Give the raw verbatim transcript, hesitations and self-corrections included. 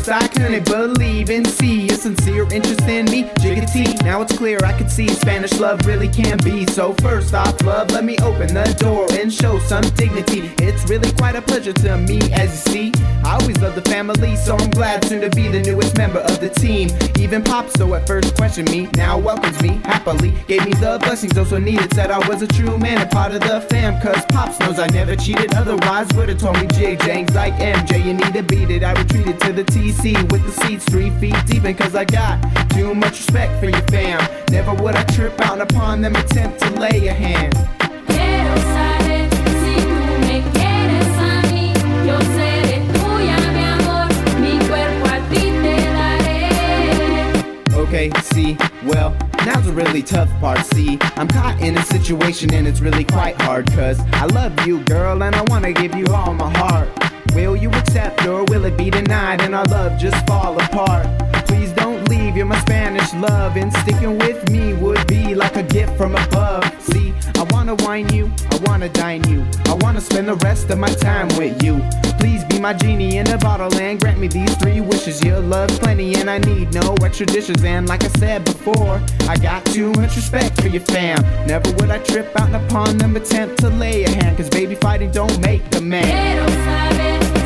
first I couldn't believe and see a sincere interest in me. Jiggity, now it's clear I could see Spanish love really can be. So first off, love, let me open the door and show some dignity. It's really quite a pleasure to me, as you see. I always love the family, so I'm glad soon to be the newest member of the team. Even Pops, though at first questioned me, now welcomes me happily. Gave me the blessings also needed, said I was a true man, a part of the fam. Cause Pops knows I never cheated, otherwise would've told me jig jangs like M J, you need to beat it. I retreated to the T C with the seats three feet deep, and cause I got too much respect for your fam. Never would I trip out upon them attempt to lay a hand. Quiero saber si tú me quieres a mí. Yo seré tuya, mi amor. Mi cuerpo a ti te daré. Okay, see, well, now's the really tough part, see. I'm caught in a situation and it's really quite hard. Cause I love you, girl, and I wanna give you all my heart. Will you accept or will it be denied and our love just fall apart? Please don't leave, you're my Spanish love, and sticking with me would be like a gift from above. See, I wanna wine you, I wanna dine you, I wanna spend the rest of my time with you. Please be my genie in a bottle and grant me these three wishes. Your love's plenty and I need no extra dishes. And like I said before, I got too much respect for your fam. Never would I trip out upon them attempt to lay a hand. Cause baby, fighting don't make the man. Quiero saber